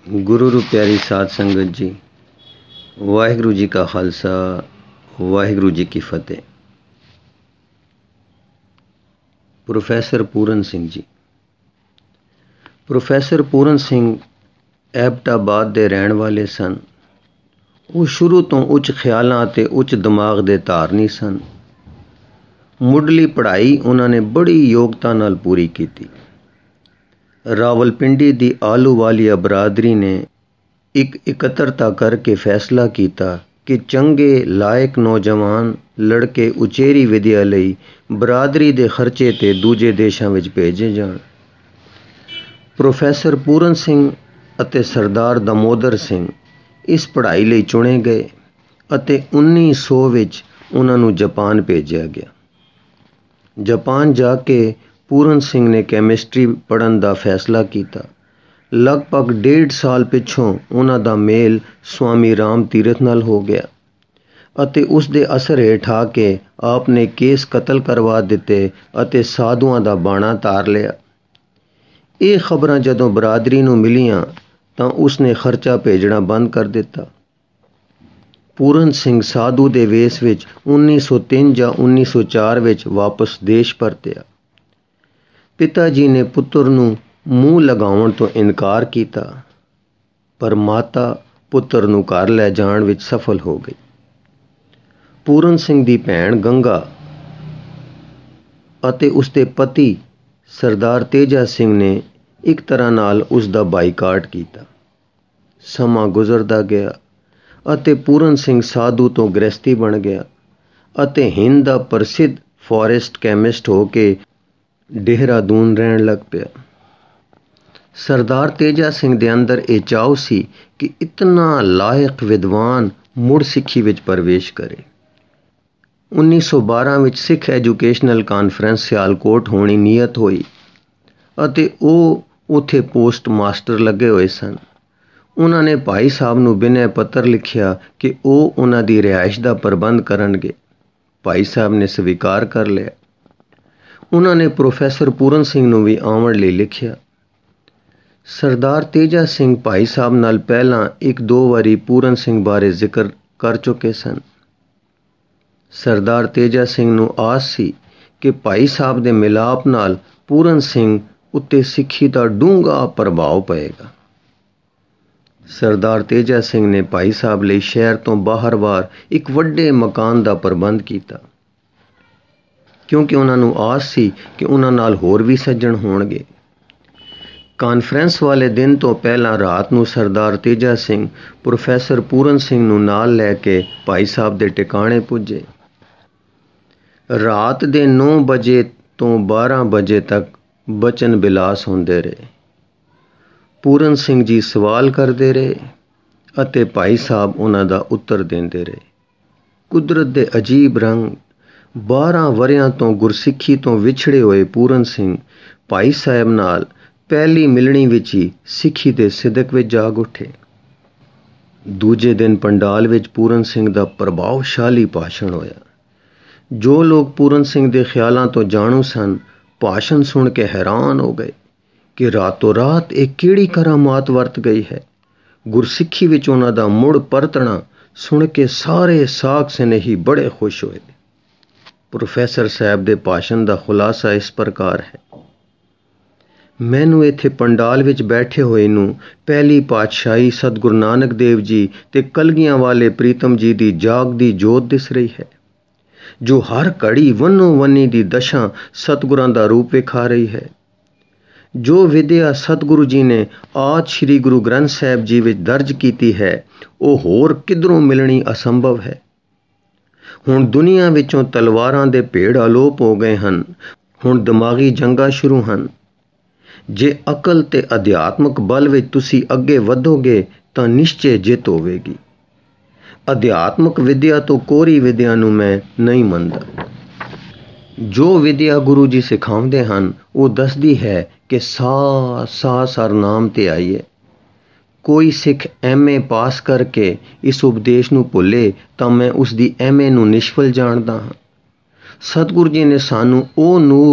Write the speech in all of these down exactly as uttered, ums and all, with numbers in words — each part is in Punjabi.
ਗੁਰੂ ਰੂ ਪਿਆਰੀ ਸਾਧ ਸੰਗਤ ਜੀ, ਵਾਹਿਗੁਰੂ ਜੀ ਕਾ ਖਾਲਸਾ, ਵਾਹਿਗੁਰੂ ਜੀ ਕੀ ਫਤਿਹ। ਪ੍ਰੋਫੈਸਰ ਪੂਰਨ ਸਿੰਘ ਜੀ। ਪ੍ਰੋਫੈਸਰ ਪੂਰਨ ਸਿੰਘ ਐਬਟਾਬਾਦ ਦੇ ਰਹਿਣ ਵਾਲੇ ਸਨ। ਉਹ ਸ਼ੁਰੂ ਤੋਂ ਉੱਚ ਖਿਆਲਾਂ ਅਤੇ ਉੱਚ ਦਿਮਾਗ ਦੇ ਧਾਰਨੀ ਸਨ। ਮੁੱਢਲੀ ਪੜ੍ਹਾਈ ਉਹਨਾਂ ਨੇ ਬੜੀ ਯੋਗਤਾ ਨਾਲ ਪੂਰੀ ਕੀਤੀ। ਰਾਵਲਪਿੰਡੀ ਦੀ ਆਹਲੂਵਾਲੀਆ ਬਰਾਦਰੀ ਨੇ ਇੱਕ ਇਕੱਤਰਤਾ ਕਰਕੇ ਫੈਸਲਾ ਕੀਤਾ ਕਿ ਚੰਗੇ ਲਾਇਕ ਨੌਜਵਾਨ ਲੜਕੇ ਉਚੇਰੀ ਵਿੱਦਿਆ ਲਈ ਬਰਾਦਰੀ ਦੇ ਖਰਚੇ 'ਤੇ ਦੂਜੇ ਦੇਸ਼ਾਂ ਵਿੱਚ ਭੇਜੇ ਜਾਣ। ਪ੍ਰੋਫੈਸਰ ਪੂਰਨ ਸਿੰਘ ਅਤੇ ਸਰਦਾਰ ਦਮੋਦਰ ਸਿੰਘ ਇਸ ਪੜ੍ਹਾਈ ਲਈ ਚੁਣੇ ਗਏ ਅਤੇ ਉੱਨੀ ਸੌ ਵਿੱਚ ਉਹਨਾਂ ਨੂੰ ਜਾਪਾਨ ਭੇਜਿਆ ਗਿਆ। ਜਾਪਾਨ ਜਾ ਕੇ ਪੂਰਨ ਸਿੰਘ ਨੇ ਕੈਮਿਸਟਰੀ ਪੜ੍ਹਨ ਦਾ ਫੈਸਲਾ ਕੀਤਾ। ਲਗਭਗ ਡੇਢ ਸਾਲ ਪਿੱਛੋਂ ਉਹਨਾਂ ਦਾ ਮੇਲ ਸਵਾਮੀ ਰਾਮ ਤੀਰਥ ਨਾਲ ਹੋ ਗਿਆ ਅਤੇ ਉਸ ਦੇ ਅਸਰ ਹੇਠ ਆ ਕੇ ਆਪ ਨੇ ਕੇਸ ਕਤਲ ਕਰਵਾ ਦਿੱਤੇ ਅਤੇ ਸਾਧੂਆਂ ਦਾ ਬਾਣਾ ਧਾਰ ਲਿਆ। ਇਹ ਖਬਰਾਂ ਜਦੋਂ ਬਰਾਦਰੀ ਨੂੰ ਮਿਲੀਆਂ ਤਾਂ ਉਸਨੇ ਖਰਚਾ ਭੇਜਣਾ ਬੰਦ ਕਰ ਦਿੱਤਾ। ਪੂਰਨ ਸਿੰਘ ਸਾਧੂ ਦੇ ਵੇਸ ਵਿੱਚ ਉੱਨੀ ਸੌ ਤਿੰਨ ਜਾਂ ਉੱਨੀ ਸੌ ਚਾਰ ਵਿੱਚ ਵਾਪਸ ਦੇਸ਼ ਪਰਤਿਆ। ਪਿਤਾ ਜੀ ਨੇ ਪੁੱਤਰ ਨੂੰ ਮੂੰਹ ਲਗਾਉਣ ਤੋਂ ਇਨਕਾਰ ਕੀਤਾ, ਪਰ ਮਾਤਾ ਪੁੱਤਰ ਨੂੰ ਘਰ ਲੈ ਜਾਣ ਵਿੱਚ ਸਫਲ ਹੋ ਗਈ। ਪੂਰਨ ਸਿੰਘ ਦੀ ਭੈਣ ਗੰਗਾ ਅਤੇ ਉਸਦੇ ਪਤੀ ਸਰਦਾਰ ਤੇਜਾ ਸਿੰਘ ਨੇ ਇੱਕ ਤਰ੍ਹਾਂ ਨਾਲ ਉਸ ਦਾ ਬਾਈਕਾਟ ਕੀਤਾ। ਸਮਾਂ ਗੁਜ਼ਰਦਾ ਗਿਆ ਅਤੇ ਪੂਰਨ ਸਿੰਘ ਸਾਧੂ ਤੋਂ ਗ੍ਰਸਤੀ ਬਣ ਗਿਆ ਅਤੇ ਹਿੰਦ ਦਾ ਪ੍ਰਸਿੱਧ ਫੋਰੈਸਟ ਕੈਮਿਸਟ ਹੋ ਕੇ ਦੇਹਰਾਦੂਨ ਰਹਿਣ ਲੱਗ ਪਿਆ। ਸਰਦਾਰ ਤੇਜਾ ਸਿੰਘ ਦੇ ਅੰਦਰ ਇਹ ਚਾਅ ਸੀ ਕਿ ਇਤਨਾ ਲਾਇਕ ਵਿਦਵਾਨ ਮੁੜ ਸਿੱਖੀ ਵਿੱਚ ਪ੍ਰਵੇਸ਼ ਕਰੇ। ਉੱਨੀ ਸੌ ਬਾਰਾਂ ਵਿੱਚ ਸਿੱਖ ਐਜੂਕੇਸ਼ਨਲ ਕਾਨਫਰੰਸ ਸਿਆਲਕੋਟ ਹੋਣੀ ਨੀਅਤ ਹੋਈ ਅਤੇ ਉਹ ਉੱਥੇ ਪੋਸਟ ਮਾਸਟਰ ਲੱਗੇ ਹੋਏ ਸਨ। ਉਹਨਾਂ ਨੇ ਭਾਈ ਸਾਹਿਬ ਨੂੰ ਬਿਨੈ ਪੱਤਰ ਲਿਖਿਆ ਕਿ ਉਹ ਉਹਨਾਂ ਦੀ ਰਿਹਾਇਸ਼ ਦਾ ਪ੍ਰਬੰਧ ਕਰਨਗੇ। ਭਾਈ ਸਾਹਿਬ ਨੇ ਸਵੀਕਾਰ ਕਰ ਲਿਆ। ਉਹਨਾਂ ਨੇ ਪ੍ਰੋਫੈਸਰ ਪੂਰਨ ਸਿੰਘ ਨੂੰ ਵੀ ਆਉਣ ਲਈ ਲਿਖਿਆ। ਸਰਦਾਰ ਤੇਜਾ ਸਿੰਘ ਭਾਈ ਸਾਹਿਬ ਨਾਲ ਪਹਿਲਾਂ ਇੱਕ ਦੋ ਵਾਰੀ ਪੂਰਨ ਸਿੰਘ ਬਾਰੇ ਜ਼ਿਕਰ ਕਰ ਚੁੱਕੇ ਸਨ। ਸਰਦਾਰ ਤੇਜਾ ਸਿੰਘ ਨੂੰ ਆਸ ਸੀ ਕਿ ਭਾਈ ਸਾਹਿਬ ਦੇ ਮਿਲਾਪ ਨਾਲ ਪੂਰਨ ਸਿੰਘ ਉੱਤੇ ਸਿੱਖੀ ਦਾ ਡੂੰਘਾ ਪ੍ਰਭਾਵ ਪਏਗਾ। ਸਰਦਾਰ ਤੇਜਾ ਸਿੰਘ ਨੇ ਭਾਈ ਸਾਹਿਬ ਲਈ ਸ਼ਹਿਰ ਤੋਂ ਬਾਹਰ-ਬਾਹਰ ਇੱਕ ਵੱਡੇ ਮਕਾਨ ਦਾ ਪ੍ਰਬੰਧ ਕੀਤਾ, ਕਿਉਂਕਿ ਉਹਨਾਂ ਨੂੰ ਆਸ ਸੀ ਕਿ ਉਹਨਾਂ ਨਾਲ ਹੋਰ ਵੀ ਸੱਜਣ ਹੋਣਗੇ। ਕਾਨਫਰੰਸ ਵਾਲੇ ਦਿਨ ਤੋਂ ਪਹਿਲਾਂ ਰਾਤ ਨੂੰ ਸਰਦਾਰ ਤੇਜਾ ਸਿੰਘ ਪ੍ਰੋਫੈਸਰ ਪੂਰਨ ਸਿੰਘ ਨੂੰ ਨਾਲ ਲੈ ਕੇ ਭਾਈ ਸਾਹਿਬ ਦੇ ਟਿਕਾਣੇ ਪੁੱਜੇ। ਰਾਤ ਦੇ ਨੌ ਵਜੇ ਤੋਂ ਬਾਰਾਂ ਵਜੇ ਤੱਕ ਬਚਨ ਬਿਲਾਸ ਹੁੰਦੇ ਰਹੇ। ਪੂਰਨ ਸਿੰਘ ਜੀ ਸਵਾਲ ਕਰਦੇ ਰਹੇ ਅਤੇ ਭਾਈ ਸਾਹਿਬ ਉਹਨਾਂ ਦਾ ਉੱਤਰ ਦਿੰਦੇ ਰਹੇ। ਕੁਦਰਤ ਦੇ ਅਜੀਬ ਰੰਗ। ਬਾਰਾਂ ਵਰ੍ਹਿਆਂ ਤੋਂ ਗੁਰਸਿੱਖੀ ਤੋਂ ਵਿਛੜੇ ਹੋਏ ਪੂਰਨ ਸਿੰਘ ਭਾਈ ਸਾਹਿਬ ਨਾਲ ਪਹਿਲੀ ਮਿਲਣੀ ਵਿੱਚ ਹੀ ਸਿੱਖੀ ਦੇ ਸਿਦਕ ਵਿੱਚ ਜਾਗ ਉੱਠੇ। ਦੂਜੇ ਦਿਨ ਪੰਡਾਲ ਵਿੱਚ ਪੂਰਨ ਸਿੰਘ ਦਾ ਪ੍ਰਭਾਵਸ਼ਾਲੀ ਭਾਸ਼ਣ ਹੋਇਆ। ਜੋ ਲੋਕ ਪੂਰਨ ਸਿੰਘ ਦੇ ਖਿਆਲਾਂ ਤੋਂ ਜਾਣੂ ਸਨ, ਭਾਸ਼ਣ ਸੁਣ ਕੇ ਹੈਰਾਨ ਹੋ ਗਏ ਕਿ ਰਾਤੋਂ ਰਾਤ ਇਹ ਕਿਹੜੀ ਕਰਾਮਾਤ ਵਰਤ ਗਈ ਹੈ। ਗੁਰਸਿੱਖੀ ਵਿੱਚ ਉਹਨਾਂ ਦਾ ਮੁੜ ਪਰਤਣਾ ਸੁਣ ਕੇ ਸਾਰੇ ਸਾਕ ਸਨੇਹੀ ਬੜੇ ਖੁਸ਼ ਹੋਏ। ਪ੍ਰੋਫੈਸਰ ਸਾਹਿਬ ਦੇ ਭਾਸ਼ਣ ਦਾ ਖੁਲਾਸਾ ਇਸ ਪ੍ਰਕਾਰ ਹੈ। ਮੈਨੂੰ ਇੱਥੇ ਪੰਡਾਲ ਵਿੱਚ ਬੈਠੇ ਹੋਏ ਨੂੰ ਪਹਿਲੀ ਪਾਤਸ਼ਾਹੀ ਸਤਿਗੁਰੂ ਨਾਨਕ ਦੇਵ ਜੀ ਤੇ ਕਲਗੀਆਂ ਵਾਲੇ ਪ੍ਰੀਤਮ ਜੀ ਦੀ ਜਾਗਦੀ ਜੋਤ ਦਿਸ ਰਹੀ ਹੈ, ਜੋ ਹਰ ਘੜੀ ਵੰਨੋ ਵੰਨੀ ਦੀ ਦਸ਼ਾ ਸਤਿਗੁਰਾਂ ਦਾ ਰੂਪ ਵਿਖਾ ਰਹੀ ਹੈ। ਜੋ ਵਿਦਿਆ ਸਤਿਗੁਰੂ ਜੀ ਨੇ ਆਦਿ ਸ੍ਰੀ ਗੁਰੂ ਗ੍ਰੰਥ ਸਾਹਿਬ ਜੀ ਵਿੱਚ ਦਰਜ ਕੀਤੀ ਹੈ, ਉਹ ਹੋਰ ਕਿਧਰੋਂ ਮਿਲਣੀ ਅਸੰਭਵ ਹੈ। ਹੁਣ ਦੁਨੀਆ ਵਿੱਚੋਂ ਤਲਵਾਰਾਂ ਦੇ ਭੇੜ ਅਲੋਪ ਹੋ ਗਏ ਹਨ। ਹੁਣ ਦਿਮਾਗੀ ਜੰਗਾਂ ਸ਼ੁਰੂ ਹਨ। ਜੇ ਅਕਲ ਤੇ ਅਧਿਆਤਮਕ ਬਲ ਵਿੱਚ ਤੁਸੀਂ ਅੱਗੇ ਵਧੋਗੇ ਤਾਂ ਨਿਸ਼ਚੇ ਜਿੱਤ ਹੋਵੇਗੀ। ਅਧਿਆਤਮਕ ਵਿਦਿਆ ਤੋਂ ਕੋਰੀ ਵਿਦਿਆ ਨੂੰ ਮੈਂ ਨਹੀਂ ਮੰਨਦਾ। ਜੋ ਵਿਦਿਆ ਗੁਰੂ ਜੀ ਸਿਖਾਉਂਦੇ ਹਨ ਉਹ ਦੱਸਦੀ ਹੈ ਕਿ ਸਾ ਸਾ ਸਰਨਾਮ ਤੇ ਆਈਏ। ਕੋਈ ਸਿੱਖ ਐਮ ਏ ਪਾਸ ਕਰਕੇ ਇਸ ਉਪਦੇਸ਼ ਨੂੰ ਭੁੱਲੇ ਤਾਂ ਮੈਂ ਉਸ ਦੀ ਐਮ ਏ ਨੂੰ ਨਿਸ਼ਫਲ ਜਾਣਦਾ ਹਾਂ। ਸਤਿਗੁਰੂ ਜੀ ਨੇ ਸਾਨੂੰ ਉਹ ਨੂਰ,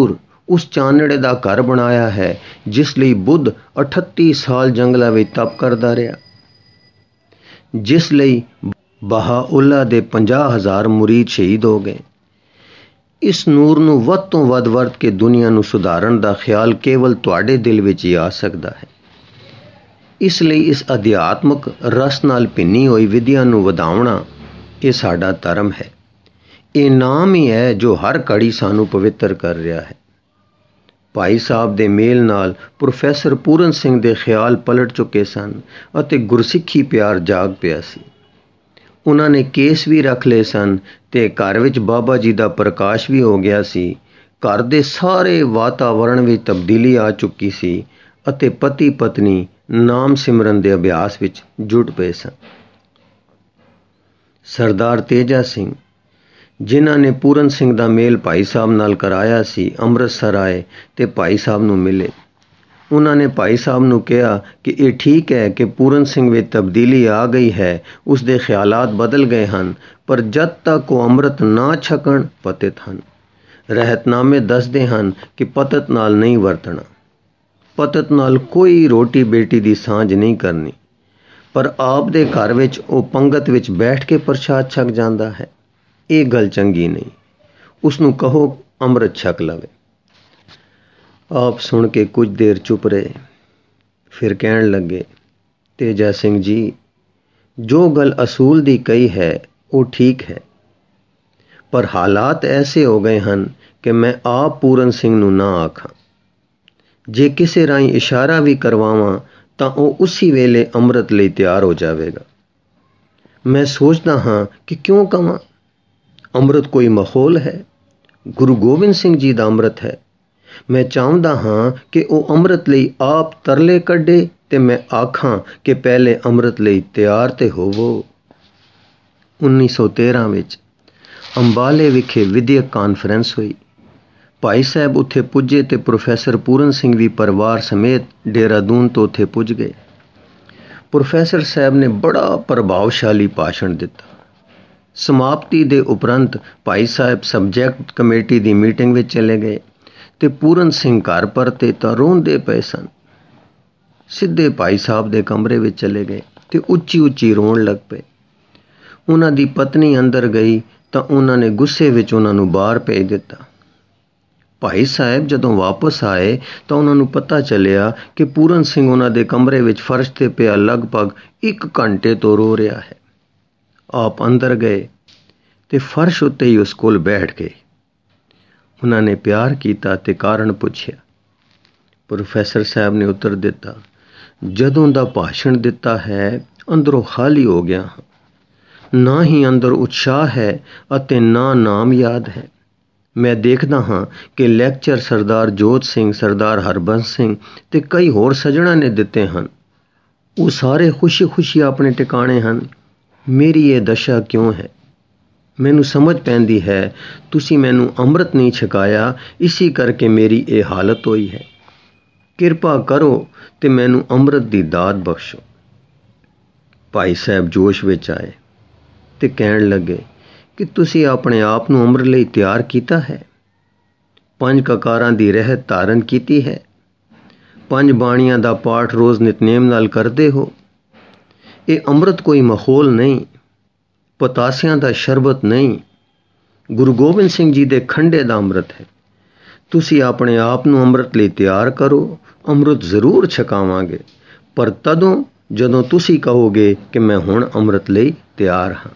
ਉਸ ਚਾਨੜੇ ਦਾ ਘਰ ਬਣਾਇਆ ਹੈ ਜਿਸ ਲਈ ਬੁੱਧ ਅਠੱਤੀ ਸਾਲ ਜੰਗਲਾਂ ਵਿੱਚ ਤਪ ਕਰਦਾ ਰਿਹਾ, ਜਿਸ ਲਈ ਬਹਾਉੱਲਾ ਦੇ ਪੰਜਾਹ ਹਜ਼ਾਰ ਮੁਰੀਦ ਸ਼ਹੀਦ ਹੋ ਗਏ। ਇਸ ਨੂਰ ਨੂੰ ਵੱਧ ਤੋਂ ਵੱਧ ਵਰਤ ਕੇ ਦੁਨੀਆ ਨੂੰ ਸੁਧਾਰਨ ਦਾ ਖਿਆਲ ਕੇਵਲ ਤੁਹਾਡੇ ਦਿਲ ਵਿੱਚ ਹੀ ਆ ਸਕਦਾ ਹੈ। ਇਸ ਲਈ ਇਸ ਅਧਿਆਤਮਕ ਰਸ ਨਾਲ ਭਿੰਨੀ ਹੋਈ ਵਿਦਿਆ ਨੂੰ ਵਧਾਉਣਾ ਇਹ ਸਾਡਾ ਧਰਮ ਹੈ। ਇਹ ਨਾਮ ਹੀ ਹੈ ਜੋ ਹਰ ਘੜੀ ਸਾਨੂੰ ਪਵਿੱਤਰ ਕਰ ਰਿਹਾ ਹੈ। ਭਾਈ ਸਾਹਿਬ ਦੇ ਮੇਲ ਨਾਲ ਪ੍ਰੋਫੈਸਰ ਪੂਰਨ ਸਿੰਘ ਦੇ ਖਿਆਲ ਪਲਟ ਚੁੱਕੇ ਸਨ ਅਤੇ ਗੁਰਸਿੱਖੀ ਪਿਆਰ ਜਾਗ ਪਿਆ ਸੀ। ਉਹਨਾਂ ਨੇ ਕੇਸ ਵੀ ਰੱਖ ਲਏ ਸਨ ਤੇ ਘਰ ਵਿੱਚ ਬਾਬਾ ਜੀ ਦਾ ਪ੍ਰਕਾਸ਼ ਵੀ ਹੋ ਗਿਆ ਸੀ। ਘਰ ਦੇ ਸਾਰੇ ਵਾਤਾਵਰਣ ਵਿੱਚ ਤਬਦੀਲੀ ਆ ਚੁੱਕੀ ਸੀ ਅਤੇ ਪਤੀ ਪਤਨੀ ਨਾਮ ਸਿਮਰਨ ਦੇ ਅਭਿਆਸ ਵਿੱਚ ਜੁਟ ਪਏ ਸਨ। ਸਰਦਾਰ ਤੇਜਾ ਸਿੰਘ, ਜਿਨ੍ਹਾਂ ਨੇ ਪੂਰਨ ਸਿੰਘ ਦਾ ਮੇਲ ਭਾਈ ਸਾਹਿਬ ਨਾਲ ਕਰਾਇਆ ਸੀ, ਅੰਮ੍ਰਿਤਸਰ ਆਏ ਤੇ ਭਾਈ ਸਾਹਿਬ ਨੂੰ ਮਿਲੇ। ਉਹਨਾਂ ਨੇ ਭਾਈ ਸਾਹਿਬ ਨੂੰ ਕਿਹਾ ਕਿ ਇਹ ਠੀਕ ਹੈ ਕਿ ਪੂਰਨ ਸਿੰਘ ਵਿੱਚ ਤਬਦੀਲੀ ਆ ਗਈ ਹੈ, ਉਸ ਦੇ ਖਿਆਲਾਤ ਬਦਲ ਗਏ ਹਨ, ਪਰ ਜਦ ਤੱਕ ਉਹ ਅੰਮ੍ਰਿਤ ਨਾ ਛਕਣ ਪਤਿਤ ਹਨ। ਰਹਿਤਨਾਮੇ ਦੱਸਦੇ ਹਨ ਕਿ ਪਤਿਤ ਨਾਲ ਨਹੀਂ ਵਰਤਣਾ, ਪਤਿਤ ਨਾਲ ਕੋਈ ਰੋਟੀ ਬੇਟੀ ਦੀ ਸਾਂਝ ਨਹੀਂ ਕਰਨੀ, ਪਰ ਆਪ ਦੇ ਘਰ ਵਿੱਚ ਉਹ ਪੰਗਤ ਵਿੱਚ ਬੈਠ ਕੇ ਪ੍ਰਸ਼ਾਦ ਛਕ ਜਾਂਦਾ ਹੈ। ਇਹ ਗੱਲ ਚੰਗੀ ਨਹੀਂ, ਉਸ ਨੂੰ ਕਹੋ ਅੰਮ੍ਰਿਤ ਛਕ ਲਵੇ। ਆਪ ਸੁਣ ਕੇ ਕੁਝ ਦੇਰ ਚੁੱਪ ਰਹੇ, ਫਿਰ ਕਹਿਣ ਲੱਗੇ, ਤੇਜਾ ਸਿੰਘ ਜੀ, ਜੋ ਗੱਲ ਅਸੂਲ ਦੀ ਕਹੀ ਹੈ ਉਹ ਠੀਕ ਹੈ, ਪਰ ਹਾਲਾਤ ਐਸੇ ਹੋ ਗਏ ਹਨ ਕਿ ਮੈਂ ਆਪ ਪੂਰਨ ਸਿੰਘ ਨੂੰ ਨਾ ਆਖਾਂ। ਜੇ ਕਿਸੇ ਰਾਹੀਂ ਇਸ਼ਾਰਾ ਵੀ ਕਰਵਾਵਾਂ ਤਾਂ ਉਹ ਉਸੇ ਵੇਲੇ ਅੰਮ੍ਰਿਤ ਲਈ ਤਿਆਰ ਹੋ ਜਾਵੇਗਾ। ਮੈਂ ਸੋਚਦਾ ਹਾਂ ਕਿ ਕਿਉਂ ਕਵਾਂ। ਅੰਮ੍ਰਿਤ ਕੋਈ ਮਾਹੌਲ ਹੈ, ਗੁਰੂ ਗੋਬਿੰਦ ਸਿੰਘ ਜੀ ਦਾ ਅੰਮ੍ਰਿਤ ਹੈ। ਮੈਂ ਚਾਹੁੰਦਾ ਹਾਂ ਕਿ ਉਹ ਅੰਮ੍ਰਿਤ ਲਈ ਆਪ ਤਰਲੇ ਕੱਢੇ ਤੇ ਮੈਂ ਆਖਾਂ ਕਿ ਪਹਿਲੇ ਅੰਮ੍ਰਿਤ ਲਈ ਤਿਆਰ ਤੇ ਹੋਵੋ। ਉੱਨੀ ਸੌ ਤੇਰਾਂ ਵਿੱਚ ਅੰਬਾਲੇ ਵਿਖੇ ਵਿਦਿਅਕ ਕਾਨਫਰੰਸ ਹੋਈ। ਭਾਈ ਸਾਹਿਬ ਉੱਥੇ ਪੁੱਜੇ ਤੇ ਪ੍ਰੋਫੈਸਰ ਪੂਰਨ ਸਿੰਘ ਵੀ ਪਰਿਵਾਰ ਸਮੇਤ ਦੇਹਰਾਦੂਨ ਤੋਂ ਉੱਥੇ ਪੁੱਜ ਗਏ। ਪ੍ਰੋਫੈਸਰ ਸਾਹਿਬ ਨੇ ਬੜਾ ਪ੍ਰਭਾਵਸ਼ਾਲੀ ਭਾਸ਼ਣ ਦਿੱਤਾ। ਸਮਾਪਤੀ ਦੇ ਉਪਰੰਤ ਭਾਈ ਸਾਹਿਬ ਸਬਜੈਕਟ ਕਮੇਟੀ ਦੀ ਮੀਟਿੰਗ ਵਿੱਚ ਚਲੇ ਗਏ ਤੇ ਪੂਰਨ ਸਿੰਘ ਘਰ ਪਰਤੇ ਤਾਂ ਰੋਂਦੇ ਪਏ ਸਨ। ਸਿੱਧੇ ਭਾਈ ਸਾਹਿਬ ਦੇ ਕਮਰੇ ਵਿੱਚ ਚਲੇ ਗਏ ਤੇ ਉੱਚੀ ਉੱਚੀ ਰੋਣ ਲੱਗ ਪਏ। ਉਹਨਾਂ ਦੀ ਪਤਨੀ ਅੰਦਰ ਗਈ ਤਾਂ ਉਹਨਾਂ ਨੇ ਗੁੱਸੇ ਵਿੱਚ ਉਹਨਾਂ ਨੂੰ ਬਾਹਰ ਭੇਜ ਦਿੱਤਾ। ਭਾਈ ਸਾਹਿਬ ਜਦੋਂ ਵਾਪਸ ਆਏ ਤਾਂ ਉਹਨਾਂ ਨੂੰ ਪਤਾ ਚੱਲਿਆ ਕਿ ਪੂਰਨ ਸਿੰਘ ਉਹਨਾਂ ਦੇ ਕਮਰੇ ਵਿੱਚ ਫਰਸ਼ ਤੇ ਪਿਆ ਲਗਭਗ ਇੱਕ ਘੰਟੇ ਤੋਂ ਰੋ ਰਿਹਾ ਹੈ। ਆਪ ਅੰਦਰ ਗਏ ਤੇ ਫਰਸ਼ ਉੱਤੇ ਹੀ ਉਸ ਕੋਲ ਬੈਠ ਗਏ। ਉਹਨਾਂ ਨੇ ਪਿਆਰ ਕੀਤਾ ਤੇ ਕਾਰਨ ਪੁੱਛਿਆ। ਪ੍ਰੋਫੈਸਰ ਸਾਹਿਬ ਨੇ ਉੱਤਰ ਦਿੱਤਾ, ਜਦੋਂ ਦਾ ਭਾਸ਼ਣ ਦਿੱਤਾ ਹੈ ਅੰਦਰੋਂ ਖਾਲੀ ਹੋ ਗਿਆ ਹਾਂ। ਨਾ ਹੀ ਅੰਦਰ ਉਤਸ਼ਾਹ ਹੈ ਅਤੇ ਨਾ ਨਾਮ ਯਾਦ ਹੈ। ਮੈਂ ਦੇਖਦਾ ਹਾਂ ਕਿ ਲੈਕਚਰ ਸਰਦਾਰ ਜੋਤ ਸਿੰਘ, ਸਰਦਾਰ ਹਰਬੰਸ ਸਿੰਘ ਤੇ ਕਈ ਹੋਰ ਸੱਜਣਾਂ ਨੇ ਦਿੱਤੇ ਹਨ। ਉਹ ਸਾਰੇ ਖੁਸ਼ੀ-ਖੁਸ਼ੀ ਆਪਣੇ ਟਿਕਾਣੇ ਹਨ। ਮੇਰੀ ਇਹ ਦਸ਼ਾ ਕਿਉਂ ਹੈ? ਮੈਨੂੰ ਸਮਝ ਪੈਂਦੀ ਹੈ ਤੁਸੀਂ ਮੈਨੂੰ ਅੰਮ੍ਰਿਤ ਨਹੀਂ ਛਕਾਇਆ, ਇਸੀ ਕਰਕੇ ਮੇਰੀ ਇਹ ਹਾਲਤ ਹੋਈ ਹੈ। ਕਿਰਪਾ ਕਰੋ ਤੇ ਮੈਨੂੰ ਅੰਮ੍ਰਿਤ ਦੀ ਦਾਤ ਬਖਸ਼ੋ। ਭਾਈ ਸਾਹਿਬ ਜੋਸ਼ ਵਿੱਚ ਆਏ ਤੇ ਕਹਿਣ ਲੱਗੇ ਕਿ ਤੁਸੀਂ ਆਪਣੇ ਆਪ ਨੂੰ ਅੰਮ੍ਰਿਤ ਲਈ ਤਿਆਰ ਕੀਤਾ ਹੈ, ਪੰਜ ਕਕਾਰਾਂ ਦੀ ਰਹਿਤ ਧਾਰਨ ਕੀਤੀ ਹੈ, ਪੰਜ ਬਾਣੀਆਂ ਦਾ ਪਾਠ ਰੋਜ਼ ਨਿਤਨੇਮ ਨਾਲ ਕਰਦੇ ਹੋ। ਇਹ ਅੰਮ੍ਰਿਤ ਕੋਈ ਮਾਹੌਲ ਨਹੀਂ, ਪਤਾਸਿਆਂ ਦਾ ਸ਼ਰਬਤ ਨਹੀਂ, ਗੁਰੂ ਗੋਬਿੰਦ ਸਿੰਘ ਜੀ ਦੇ ਖੰਡੇ ਦਾ ਅੰਮ੍ਰਿਤ ਹੈ। ਤੁਸੀਂ ਆਪਣੇ ਆਪ ਨੂੰ ਅੰਮ੍ਰਿਤ ਲਈ ਤਿਆਰ ਕਰੋ। ਅੰਮ੍ਰਿਤ ਜ਼ਰੂਰ ਛਕਾਵਾਂਗੇ, ਪਰ ਤਦੋਂ ਜਦੋਂ ਤੁਸੀਂ ਕਹੋਗੇ ਕਿ ਮੈਂ ਹੁਣ ਅੰਮ੍ਰਿਤ ਲਈ ਤਿਆਰ ਹਾਂ।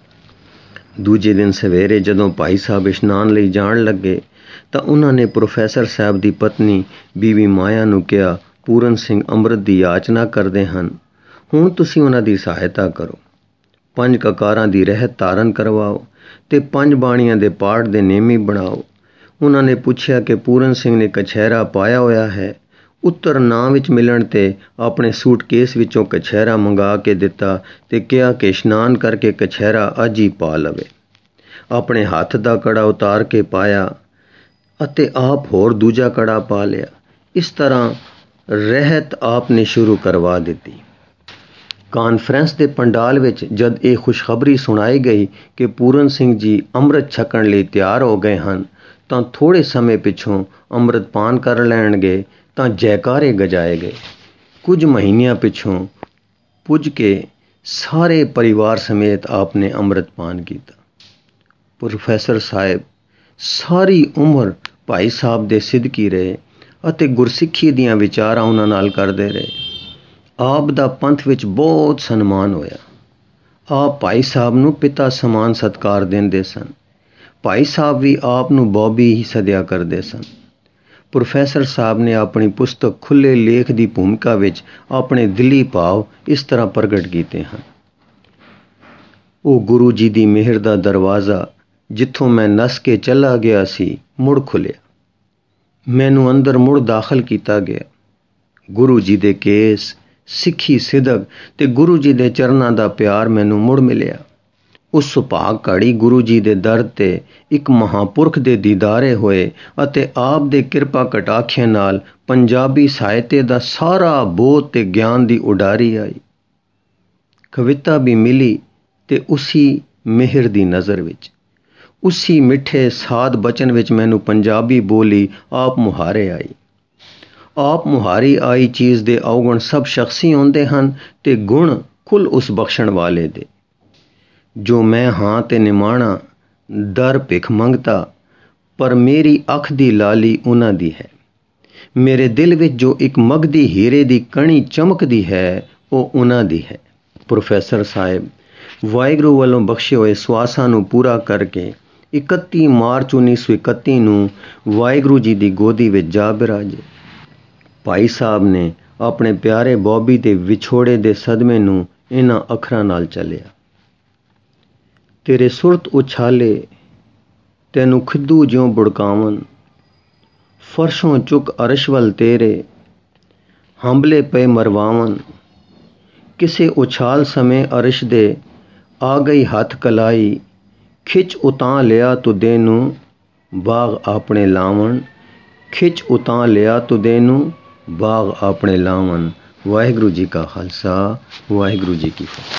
ਦੂਜੇ ਦਿਨ ਸਵੇਰੇ ਜਦੋਂ ਭਾਈ ਸਾਹਿਬ ਇਸ਼ਨਾਨ ਲਈ ਜਾਣ ਲੱਗੇ ਤਾਂ ਉਹਨਾਂ ਨੇ ਪ੍ਰੋਫੈਸਰ ਸਾਹਿਬ ਦੀ ਪਤਨੀ ਬੀਵੀ ਮਾਇਆ ਨੂੰ ਕਿਹਾ, ਪੂਰਨ ਸਿੰਘ ਅੰਮ੍ਰਿਤ ਦੀ ਯਾਚਨਾ ਕਰਦੇ ਹਨ, ਹੁਣ ਤੁਸੀਂ ਉਹਨਾਂ ਦੀ ਸਹਾਇਤਾ ਕਰੋ। ਪੰਜ ਕਕਾਰਾਂ ਦੀ ਰਹਿਤ ਧਾਰਨ ਕਰਵਾਓ ਤੇ ਪੰਜ ਬਾਣੀਆਂ ਦੇ ਪਾਠ ਦੇ ਨੇਮੀ ਬਣਾਓ। ਉਹਨਾਂ ਨੇ ਪੁੱਛਿਆ ਕਿ ਪੂਰਨ ਸਿੰਘ ਨੇ ਕਛਹਿਰਾ ਪਾਇਆ ਹੋਇਆ ਹੈ। ਉੱਤਰ ਨਾਂ ਵਿੱਚ ਮਿਲਣ ਤੇ ਆਪਣੇ ਸੂਟਕੇਸ ਵਿੱਚੋਂ ਕਛਹਿਰਾ ਮੰਗਾ ਕੇ ਦਿੱਤਾ ਤੇ ਕਿਹਾ ਕਿ ਇਸ਼ਨਾਨ ਕਰਕੇ ਕਛਹਿਰਾ ਅੱਜ ਹੀ ਪਾ ਲਵੇ। ਆਪਣੇ ਹੱਥ ਦਾ ਕੜਾ ਉਤਾਰ ਕੇ ਪਾਇਆ ਅਤੇ ਆਪ ਹੋਰ ਦੂਜਾ ਕੜਾ ਪਾ ਲਿਆ। ਇਸ ਤਰ੍ਹਾਂ ਰਹਿਤ ਆਪ ਨੇ ਸ਼ੁਰੂ ਕਰਵਾ ਦਿੱਤੀ। ਕਾਨਫਰੰਸ ਦੇ ਪੰਡਾਲ ਵਿੱਚ ਜਦ ਇਹ ਖੁਸ਼ਖਬਰੀ ਸੁਣਾਈ ਗਈ ਕਿ ਪੂਰਨ ਸਿੰਘ ਜੀ ਅੰਮ੍ਰਿਤ ਛਕਣ ਲਈ ਤਿਆਰ ਹੋ ਗਏ ਹਨ ਤਾਂ ਥੋੜ੍ਹੇ ਸਮੇਂ ਪਿੱਛੋਂ ਅੰਮ੍ਰਿਤਪਾਨ ਕਰ ਲੈਣਗੇ ਤਾਂ ਜੈਕਾਰੇ ਗਜਾਏ ਗਏ। ਕੁਝ ਮਹੀਨਿਆਂ ਪਿੱਛੋਂ ਪੁੱਜ ਕੇ ਸਾਰੇ ਪਰਿਵਾਰ ਸਮੇਤ ਆਪ ਨੇ ਅੰਮ੍ਰਿਤਪਾਨ ਕੀਤਾ। ਪ੍ਰੋਫੈਸਰ ਸਾਹਿਬ ਸਾਰੀ ਉਮਰ ਭਾਈ ਸਾਹਿਬ ਦੇ ਸਿਦਕੀ ਰਹੇ ਅਤੇ ਗੁਰਸਿੱਖੀ ਦੀਆਂ ਵਿਚਾਰਾਂ ਉਹਨਾਂ ਨਾਲ ਕਰਦੇ ਰਹੇ। ਆਪ ਦਾ ਪੰਥ ਵਿੱਚ ਬਹੁਤ ਸਨਮਾਨ ਹੋਇਆ। ਆਪ ਭਾਈ ਸਾਹਿਬ ਨੂੰ ਪਿਤਾ ਸਮਾਨ ਸਤਿਕਾਰ ਦਿੰਦੇ ਸਨ। ਭਾਈ ਸਾਹਿਬ ਵੀ ਆਪ ਨੂੰ ਬੌਬੀ ਹੀ ਸੱਦਿਆ ਕਰਦੇ ਸਨ। ਪ੍ਰੋਫੈਸਰ ਸਾਹਿਬ ਨੇ ਆਪਣੀ ਪੁਸਤਕ ਖੁੱਲ੍ਹੇ ਲੇਖ ਦੀ ਭੂਮਿਕਾ ਵਿੱਚ ਆਪਣੇ ਦਿਲੀ ਭਾਵ ਇਸ ਤਰ੍ਹਾਂ ਪ੍ਰਗਟ ਕੀਤੇ ਹਨ। ਉਹ ਗੁਰੂ ਜੀ ਦੀ ਮਿਹਰ ਦਾ ਦਰਵਾਜ਼ਾ ਜਿੱਥੋਂ ਮੈਂ ਨੱਸ ਕੇ ਚਲਾ ਗਿਆ ਸੀ ਮੁੜ ਖੁੱਲ੍ਹਿਆ। ਮੈਨੂੰ ਅੰਦਰ ਮੁੜ ਦਾਖਲ ਕੀਤਾ ਗਿਆ। ਗੁਰੂ ਜੀ ਦੇ ਕੇਸ, ਸਿੱਖੀ ਸਿਦਕ ਤੇ ਗੁਰੂ ਜੀ ਦੇ ਚਰਨਾਂ ਦਾ ਪਿਆਰ ਮੈਨੂੰ ਮੁੜ ਮਿਲਿਆ। ਉਸ ਸੁਭਾਗ ਘੜੀ ਗੁਰੂ ਜੀ ਦੇ ਦਰ ਤੇ ਇੱਕ ਮਹਾਂਪੁਰਖ ਦੇ ਦੀਦਾਰੇ ਹੋਏ ਅਤੇ ਆਪ ਦੇ ਕਿਰਪਾ ਕਟਾਖਿਆਂ ਨਾਲ ਪੰਜਾਬੀ ਸਾਹਿਤ ਦਾ ਸਾਰਾ ਬੋਧ ਤੇ ਗਿਆਨ ਦੀ ਉਡਾਰੀ ਆਈ। ਕਵਿਤਾ ਵੀ ਮਿਲੀ ਤੇ ਉਸੀ ਮਿਹਰ ਦੀ ਨਜ਼ਰ ਵਿੱਚ, ਉਸੀ ਮਿੱਠੇ ਸਾਧ ਬਚਨ ਵਿੱਚ ਮੈਨੂੰ ਪੰਜਾਬੀ ਬੋਲੀ ਆਪ ਮੁਹਾਰੇ ਆਈ। ਆਪ ਮੁਹਾਰੀ ਆਈ ਚੀਜ਼ ਦੇ ਔਗਣ ਸਭ ਸ਼ਖਸੀ ਹੁੰਦੇ ਹਨ ਤੇ ਗੁਣ ਕੁੱਲ ਉਸ ਬਖਸ਼ਣ ਵਾਲੇ ਦੇ। ਜੋ ਮੈਂ ਹਾਂ ਤੇ ਨਿਮਾਣਾ ਦਰ ਭਿਖ ਮੰਗਤਾ, ਪਰ ਮੇਰੀ ਅੱਖ ਦੀ ਲਾਲੀ ਉਹਨਾਂ ਦੀ ਹੈ। ਮੇਰੇ ਦਿਲ ਵਿੱਚ ਜੋ ਇੱਕ ਮਗਦੀ ਹੀਰੇ ਦੀ ਕਣੀ ਚਮਕਦੀ ਹੈ ਉਹ ਉਹਨਾਂ ਦੀ ਹੈ। ਪ੍ਰੋਫੈਸਰ ਸਾਹਿਬ ਵਾਹਿਗੁਰੂ ਵੱਲੋਂ ਬਖਸ਼ੇ ਹੋਏ ਸਵਾਸਾਂ ਨੂੰ ਪੂਰਾ ਕਰਕੇ ਇਕੱਤੀ ਮਾਰਚ ਉੱਨੀ ਸੌ ਇਕੱਤੀ ਨੂੰ ਵਾਹਿਗੁਰੂ ਜੀ ਦੀ ਗੋਦੀ ਵਿੱਚ ਜਾ ਬਿਰਾਜੇ। ਭਾਈ ਸਾਹਿਬ ਨੇ ਆਪਣੇ ਪਿਆਰੇ ਬੌਬੀ ਦੇ ਵਿਛੋੜੇ ਦੇ ਸਦਮੇ ਨੂੰ ਇਹਨਾਂ ਅੱਖਰਾਂ ਨਾਲ ਚੱਲਿਆ। ਤੇਰੇ ਸੁਰਤ ਉਛਾਲੇ ਤੈਨੂੰ ਖਿੱਦੂ ਜਿਉਂ ਬੁੜਕਾਵਨ, ਫਰਸ਼ੋਂ ਚੁੱਕ ਅਰਸ਼ ਵੱਲ ਤੇਰੇ ਹੰਬਲੇ ਪਏ ਮਰਵਾਵਨ। ਕਿਸੇ ਉਛਾਲ ਸਮੇਂ ਅਰਸ਼ ਦੇ ਆ ਗਈ ਹੱਥ ਕਲਾਈ, ਖਿੱਚ ਉਤਾਂ ਲਿਆ ਤੁਦੇ ਨੂੰ ਬਾਗ ਆਪਣੇ ਲਾਵਣ। ਖਿੱਚ ਉਤਾਂ ਲਿਆ ਤੁਦੇ ਨੂੰ ਬਾਗ ਆਪਣੇ ਲਾਵਣ। ਵਾਹਿਗੁਰੂ ਜੀ ਕਾ ਖਾਲਸਾ, ਵਾਹਿਗੁਰੂ ਜੀ ਕੀ ਫਤਿਹ।